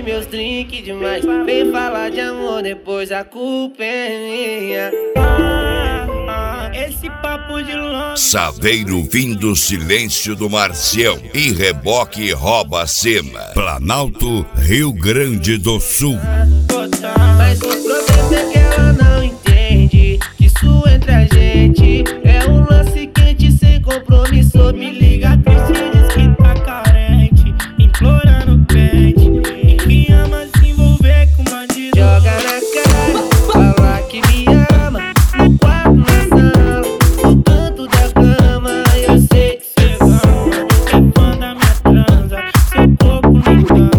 meus drinks demais. Vem falar de amor, depois a culpa é minha. Esse papo de longe. Saveiro vindo silêncio do Marcião e reboque rouba a cena. Planalto, Rio Grande do Sul. Mas o problema é que ela não entende que isso entre a gente é um lance quente sem compromisso. Me liga triste, diz que tá carente, implorando pente, e que ama se envolver com bandido. Joga na cara, fala que me ama, no quarto, na sala, no canto da cama. Eu sei que cê ama, é fã da minha transa, seu corpo me engana.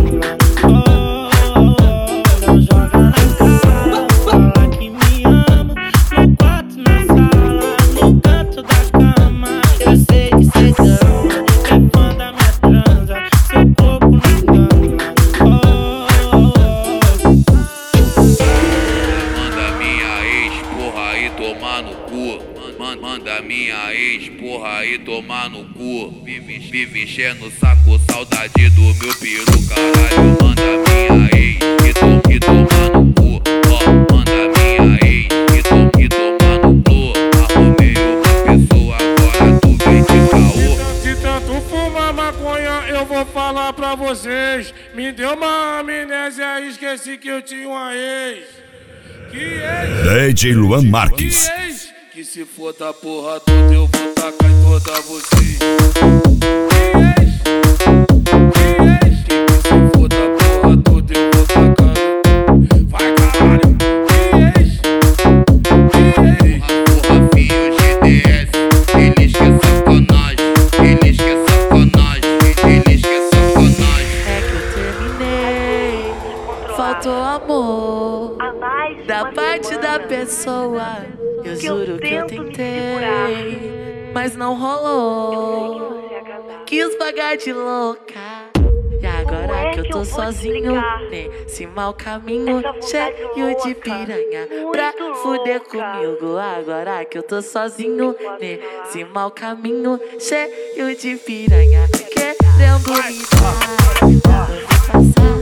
Manda minha ex, porra, aí tomar no cu. Vive enchendo o saco, saudade do meu peru, caralho. Manda minha ex, que tomar no cu. Ó, manda minha ex, que tomar no cu. Arrumei uma pessoa, agora tu vem de caô. De tanto fumar maconha, eu vou falar pra vocês. Me deu uma amnésia, esqueci que eu tinha uma ex. Que ex? DJ Luan Marques. Que ex? Que se for da porra toda, eu vou tacar em toda vocês. Que ex? Que ex? Que se for da porra toda, eu vou tacar. Vai, caralho. Que ex? Que ex? Porra, fio GDS, eles que é sacanagem, eles que é sacanagem, eles que é sacanagem. É que eu terminei, faltou amor da parte da pessoa. Eu juro que eu tentei, mas não rolou. Quis pagar de louca. E agora que eu tô sozinho nesse mau caminho, cheio de piranha pra fuder comigo. Agora que eu tô sozinho nesse mau caminho, cheio de piranha querendo me dar. Eu vou passar,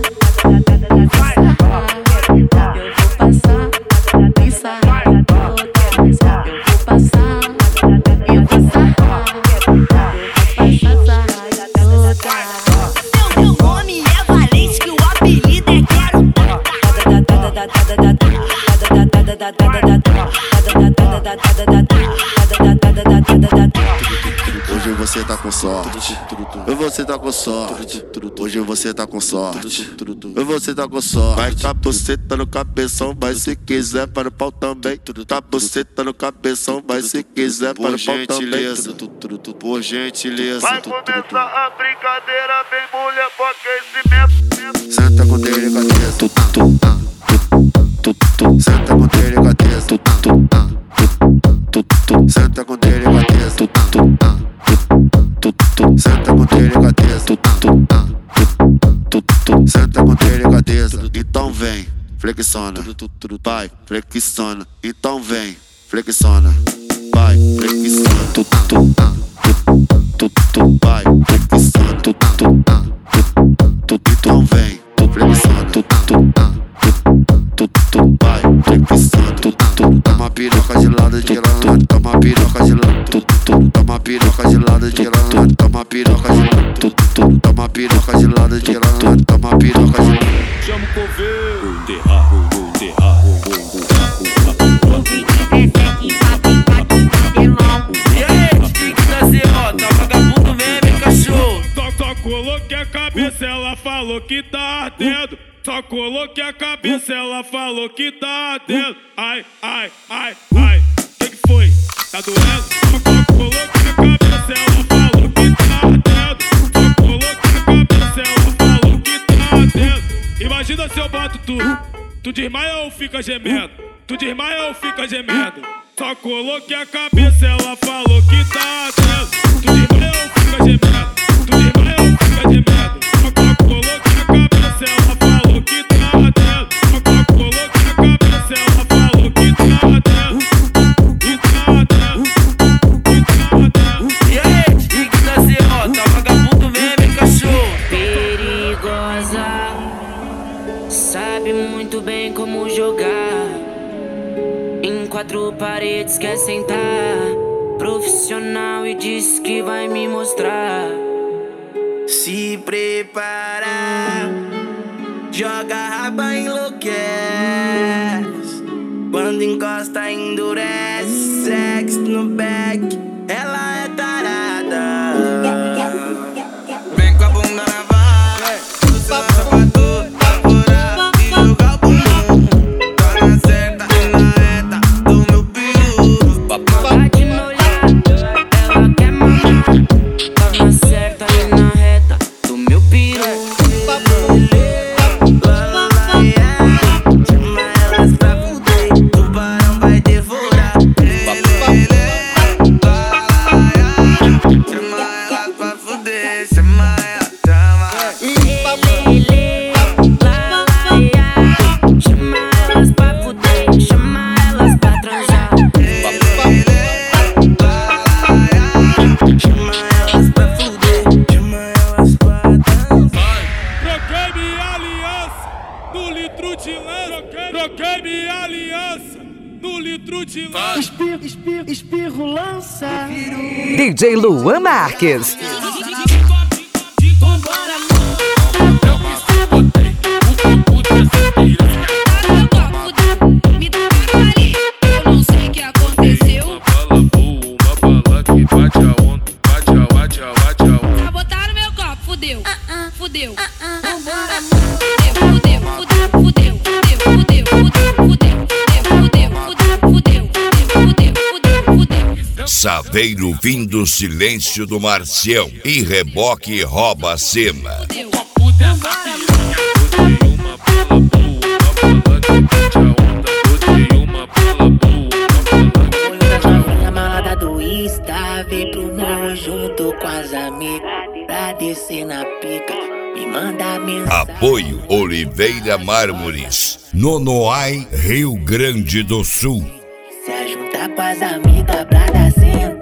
Meu nome é Valente, que o apelido é Quero. Hoje você tá com sorte, você tá com sorte. Hoje você tá com sorte, você tá com sorte. Vai capoceta no cabeção, mas se quiser para o pau também. Capoceta no cabeção, mas se quiser para o pau também. Por gentileza. Vai começar a brincadeira, bem mulher, com aquecimento. Senta com delicadeza, senta com delicadeza, senta com delicadeza, senta com delicadeza, senta com delicadeza. Então vem, flexiona, vai, flexiona. Então vem, flexiona, vai, flexiona, vai, flexiona, então vem, flexiona, vai, flexiona. Toma piroca de lado de lado, toma piroca de lado, toma piroca de lado de lado, toma piroca de lado, toma piroca de lado de lado, toma piroca de lado. Chama o coveiro. E aí, que fazer, ó, tá vagabundo mesmo, hein, cachorro? Só coloquei a cabeça, ela falou que tá ardendo. Só coloquei a cabeça, ela falou que tá ardendo. Ai, ai, ai, ai. Que foi? Tá doendo? Só coloquei a cabeça, ela falou que tá ardendo. Só coloquei a cabeça, ela falou que tá ardendo. Imagina se eu boto tudo. Tu desmaia ou fica gemendo? Tu desmaia ou fica gemendo? Só coloquei a cabeça, ela falou que tá ardendo. Tu desmaia ou fica gemendo? Tu desmaia ou fica gemendo? Só coloquei a cabeça, ela falou que tá ardendo. Só coloquei a cabeça, ela falou que tá ardendo. Que tá ardendo. Que tá ardendo. E aí, que fazer, ó, tá vagabundo mesmo, hein, cachorro? Perigosa, muito bem como jogar. Em 4 paredes quer sentar. Profissional e disse que vai me mostrar. Se prepara, joga a raba, enlouquece. Quando encosta, endurece. Sex no back, ela é tarada. Vem com a bunda na vara, o sapato tá fora e joga o bumbum. Tá na certa e na reta do meu peru. Bate no olhar, ela quer mamar. Tá na certa e na reta do meu peru. Chama elas pra fuder, o tubarão vai devorar. Chama elas pra fuder, chama ela, chama. Chama elas pra fuder, chama elas pra transar. Chama elas pra fuder, chama elas pra transar. Troquei minha aliança no litro de lança. Troquei minha aliança no litro de lança. Espirro lança. DJ Luan Marques. Me dá ali, eu não sei o que aconteceu. Uma bala boa, uma bala que bate a onda. Bate a onda. Pra botar no meu copo, fudeu. Fudeu. Vambora, fudeu. Saveiro vindo silêncio do Marcião e reboque rouba a cena. A malada do Insta vem pro morro junto com as amigas pra descer na pica. Me manda mensagem. Apoio Oliveira Mármores, Nonoai, Rio Grande do Sul. Se juntar com as amigas pra dar senta.